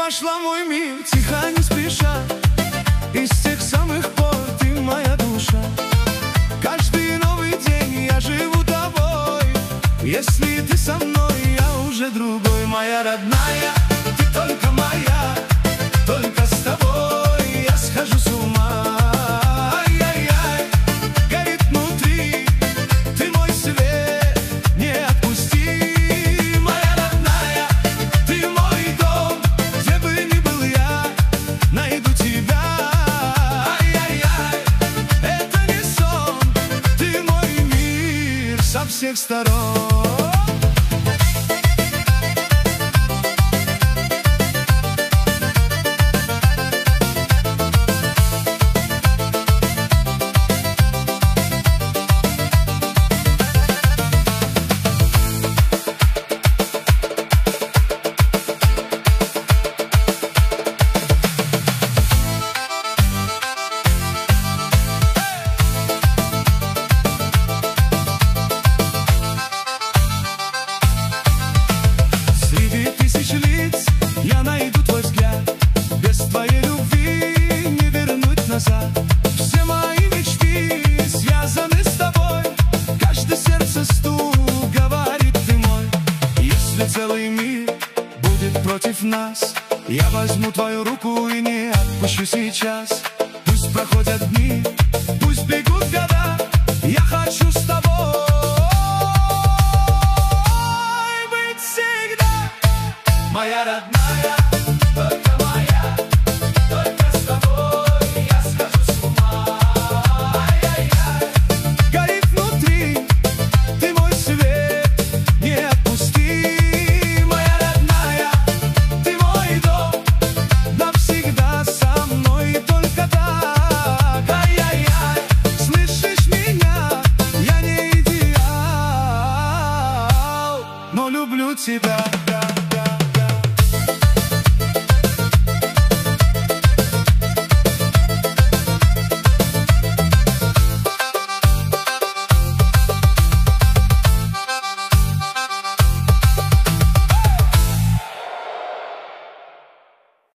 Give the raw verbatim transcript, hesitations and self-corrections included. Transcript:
вошла в мой мир, тихо, не спеша. И с тех самых пор ты моя душа. Каждый новый день я живу тобой. Если ты со мной, я уже другой. Моя родная, ты только моя. Только с тобой я схожу с ума. Ай-яй-яй, горит внутри, ты мой свет, не отпусти. Моя родная, ты мой дом, где бы ни был я, найду тебя. Ай-яй-яй, это не сон, ты мой мир со всех сторон. Я найду твой взгляд, без твоей любви не вернуть назад. Все мои мечты связаны с тобой, каждое сердце стук говорит ты мой. Если целый мир будет против нас, я возьму твою руку и не отпущу сейчас. Пусть проходят дни, пусть бегут года, я хочу с тобой быть всегда. Моя родная, только